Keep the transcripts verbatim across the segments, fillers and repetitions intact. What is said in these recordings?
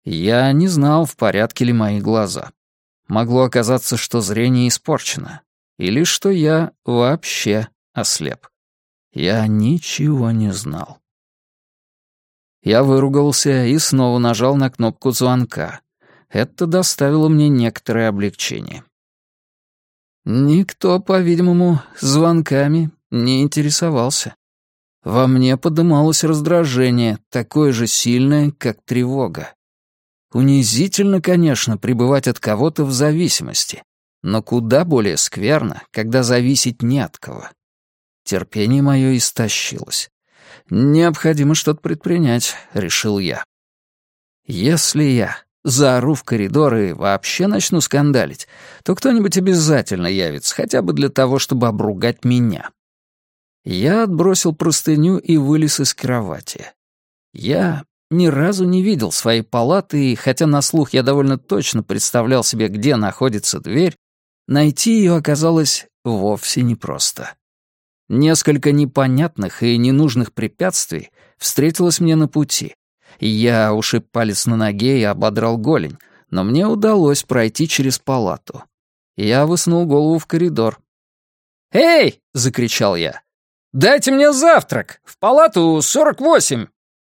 Я не знал, в порядке ли мои глаза. Могло оказаться, что зрение испорчено, или что я вообще ослеп. Я ничего не знал. Я выругался и снова нажал на кнопку звонка. Это доставило мне некоторое облегчение. Никто, по-видимому, звонками не интересовался. Во мне подымалось раздражение, такое же сильное, как тревога. Унизительно, конечно, пребывать от кого-то в зависимости, но куда более скверно, когда зависеть не от кого. Терпение мое истощилось. «Необходимо что-то предпринять», — решил я. «Если я заору в коридор и вообще начну скандалить, то кто-нибудь обязательно явится, хотя бы для того, чтобы обругать меня». Я отбросил простыню и вылез из кровати. Я ни разу не видел своей палаты, и хотя на слух я довольно точно представлял себе, где находится дверь, найти ее оказалось вовсе непросто. Несколько непонятных и ненужных препятствий встретилось мне на пути. Я ушиб палец на ноге и ободрал голень, но мне удалось пройти через палату. Я высунул голову в коридор. «Эй!» — закричал я. «Дайте мне завтрак! В палату сорок восемь!»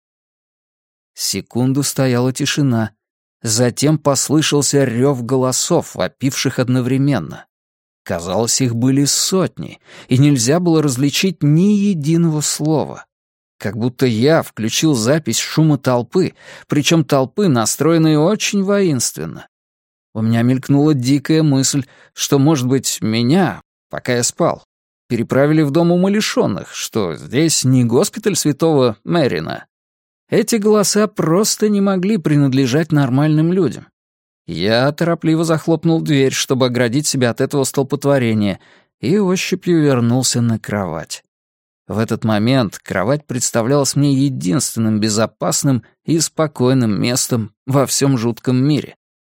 Секунду стояла тишина. Затем послышался рев голосов, вопивших одновременно. Казалось, их были сотни, и нельзя было различить ни единого слова. Как будто я включил запись шума толпы, причем толпы, настроенной очень воинственно. У меня мелькнула дикая мысль, что, может быть, меня, пока я спал, переправили в дом умалишенных, что здесь не госпиталь святого Мэрина. Эти голоса просто не могли принадлежать нормальным людям. Я торопливо захлопнул дверь, чтобы оградить себя от этого столпотворения, и ощупью вернулся на кровать. В этот момент кровать представлялась мне единственным безопасным и спокойным местом во всем жутком мире.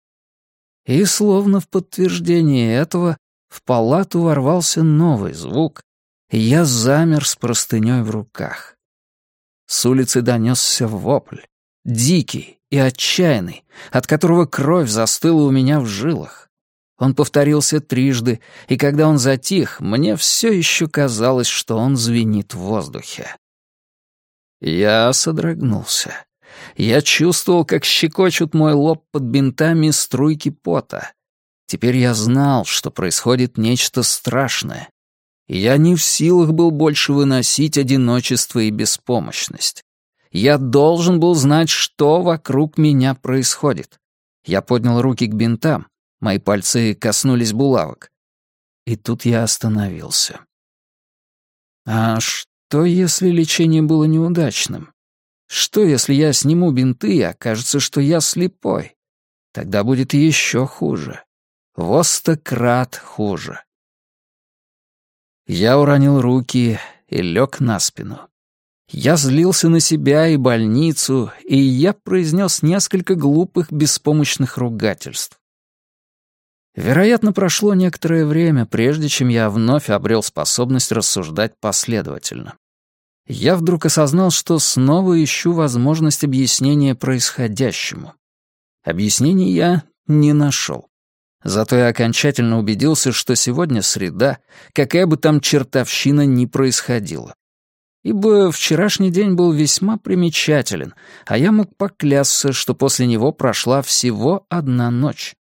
И словно в подтверждение этого в палату ворвался новый звук, и я замер с простыней в руках. С улицы донесся вопль, дикий и отчаянный, от которого кровь застыла у меня в жилах. Он повторился трижды, и когда он затих, мне все еще казалось, что он звенит в воздухе. Я содрогнулся. Я чувствовал, как щекочут мой лоб под бинтами струйки пота. Теперь я знал, что происходит нечто страшное. И я не в силах был больше выносить одиночество и беспомощность. Я должен был знать, что вокруг меня происходит. Я поднял руки к бинтам, мои пальцы коснулись булавок. И тут я остановился. А что, если лечение было неудачным? Что, если я сниму бинты, и окажется, что я слепой? Тогда будет еще хуже. Во сто крат хуже. Я уронил руки и лег на спину. Я злился на себя и больницу, и я произнес несколько глупых, беспомощных ругательств. Вероятно, прошло некоторое время, прежде чем я вновь обрел способность рассуждать последовательно. Я вдруг осознал, что снова ищу возможность объяснения происходящему. Объяснений я не нашел. Зато я окончательно убедился, что сегодня среда, какая бы там чертовщина ни происходила. Ибо вчерашний день был весьма примечателен, а я мог поклясться, что после него прошла всего одна ночь.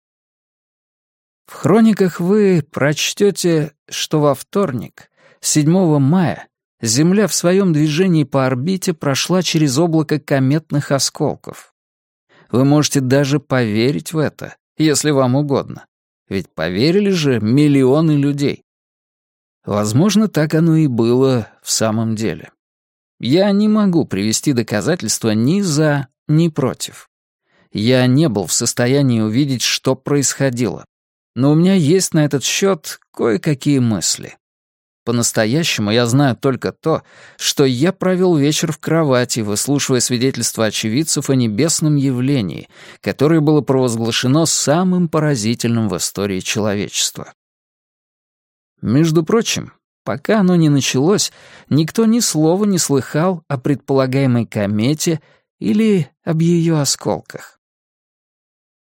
В хрониках вы прочтете, что во вторник, седьмого мая, Земля в своем движении по орбите прошла через облако кометных осколков. Вы можете даже поверить в это, если вам угодно. Ведь поверили же миллионы людей. Возможно, так оно и было в самом деле. Я не могу привести доказательства ни за, ни против. Я не был в состоянии увидеть, что происходило. Но у меня есть на этот счет кое-какие мысли. По-настоящему я знаю только то, что я провел вечер в кровати, выслушивая свидетельства очевидцев о небесном явлении, которое было провозглашено самым поразительным в истории человечества. Между прочим, пока оно не началось, никто ни слова не слыхал о предполагаемой комете или об ее осколках.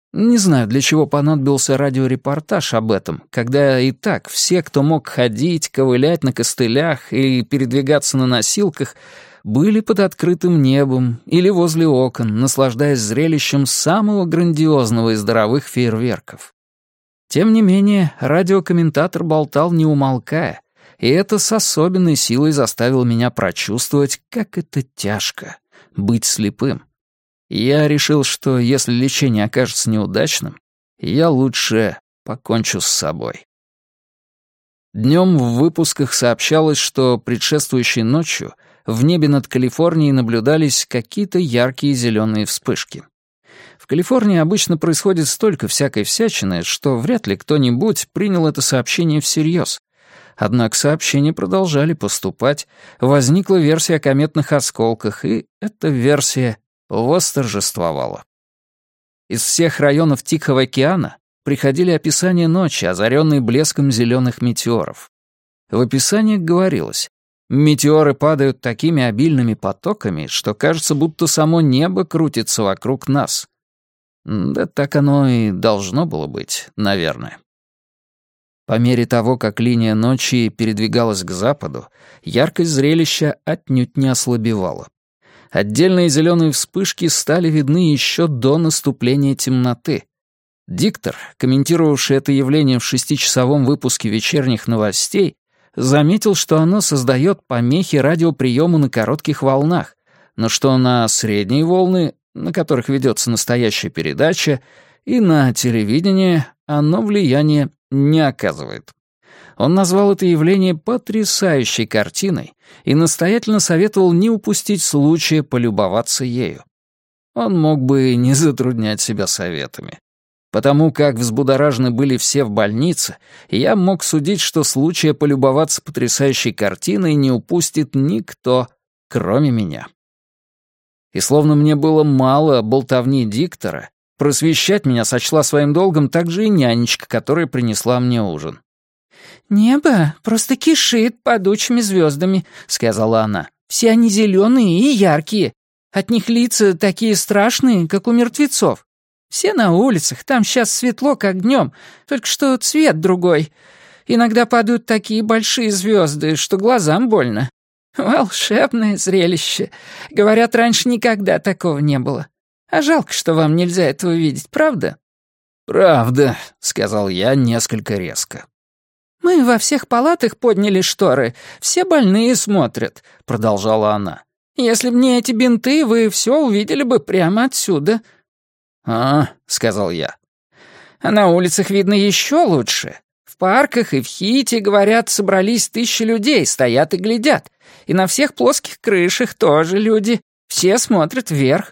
Не знаю, для чего понадобился радиорепортаж об этом, когда и так все, кто мог ходить, ковылять на костылях и передвигаться на носилках, были под открытым небом или возле окон, наслаждаясь зрелищем самого грандиозного из даровых фейерверков. Тем не менее, радиокомментатор болтал не умолкая, и это с особенной силой заставило меня прочувствовать, как это тяжко — быть слепым. Я решил, что если лечение окажется неудачным, я лучше покончу с собой. Днем в выпусках сообщалось, что предшествующей ночью в небе над Калифорнией наблюдались какие-то яркие зеленые вспышки. В Калифорнии обычно происходит столько всякой всячины, что вряд ли кто-нибудь принял это сообщение всерьез. Однако сообщения продолжали поступать, возникла версия о кометных осколках, и эта версия восторжествовала. Из всех районов Тихого океана приходили описания ночи, озаренные блеском зеленых метеоров. В описаниях говорилось: метеоры падают такими обильными потоками, что кажется, будто само небо крутится вокруг нас. Да так оно и должно было быть, наверное. По мере того, как линия ночи передвигалась к западу, яркость зрелища отнюдь не ослабевала. Отдельные зеленые вспышки стали видны еще до наступления темноты. Диктор, комментировавший это явление в шестичасовом выпуске вечерних новостей, заметил, что оно создает помехи радиоприему на коротких волнах, но что на средние волны, на которых ведется настоящая передача, и на телевидение оно влияния не оказывает. Он назвал это явление потрясающей картиной и настоятельно советовал не упустить случая полюбоваться ею. Он мог бы не затруднять себя советами. Потому как взбудоражены были все в больнице, я мог судить, что случая полюбоваться потрясающей картиной не упустит никто, кроме меня. И словно мне было мало болтовни диктора, просвещать меня сочла своим долгом также и нянечка, которая принесла мне ужин. «Небо просто кишит падучими звездами», — сказала она. «Все они зеленые и яркие. От них лица такие страшные, как у мертвецов. Все на улицах, там сейчас светло, как днем, только что цвет другой. Иногда падают такие большие звезды, что глазам больно. Волшебное зрелище. Говорят, раньше никогда такого не было. А жалко, что вам нельзя этого видеть, правда?» «Правда», — сказал я несколько резко. «Мы во всех палатах подняли шторы. Все больные смотрят», — продолжала она. «Если б не эти бинты, вы все увидели бы прямо отсюда». «А», — сказал я. «А на улицах видно еще лучше. В парках и в Хите, говорят, собрались тысячи людей, стоят и глядят. И на всех плоских крышах тоже люди. Все смотрят вверх».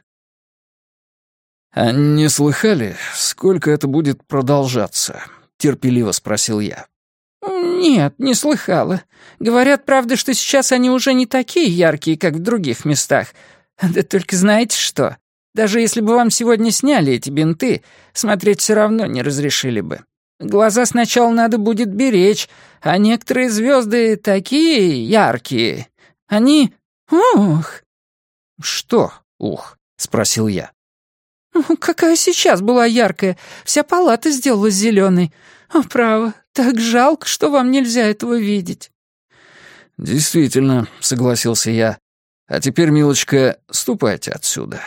«А не слыхали, сколько это будет продолжаться?» — терпеливо спросил я. «Нет, не слыхала. Говорят, правда, что сейчас они уже не такие яркие, как в других местах. Да только знаете что? Даже если бы вам сегодня сняли эти бинты, смотреть все равно не разрешили бы. Глаза сначала надо будет беречь, а некоторые звезды такие яркие. Они... Ух!» «Что ух?» — спросил я. «Какая сейчас была яркая. Вся палата сделалась зеленой. О, право, так жалко, что вам нельзя этого видеть». «Действительно», — согласился я. «А теперь, милочка, ступайте отсюда».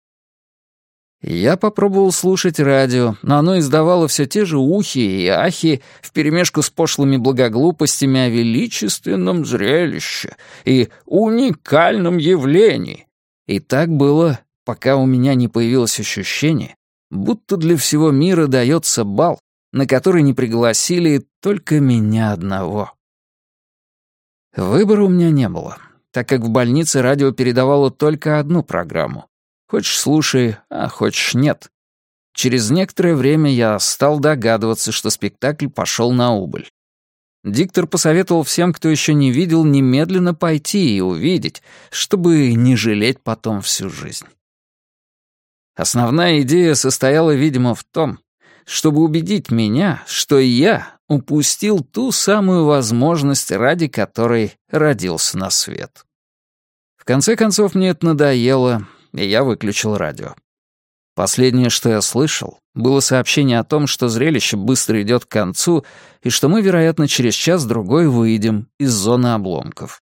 Я попробовал слушать радио, но оно издавало все те же ухи и ахи вперемешку с пошлыми благоглупостями о величественном зрелище и уникальном явлении. И так было, пока у меня не появилось ощущение, будто для всего мира дается бал, на который не пригласили только меня одного. Выбора у меня не было, так как в больнице радио передавало только одну программу. Хочешь — слушай, а хочешь — нет. Через некоторое время я стал догадываться, что спектакль пошел на убыль. Диктор посоветовал всем, кто еще не видел, немедленно пойти и увидеть, чтобы не жалеть потом всю жизнь. Основная идея состояла, видимо, в том, чтобы убедить меня, что я упустил ту самую возможность, ради которой родился на свет. В конце концов, мне это надоело, и я выключил радио. Последнее, что я слышал, было сообщение о том, что зрелище быстро идет к концу и что мы, вероятно, через час-другой выйдем из зоны обломков.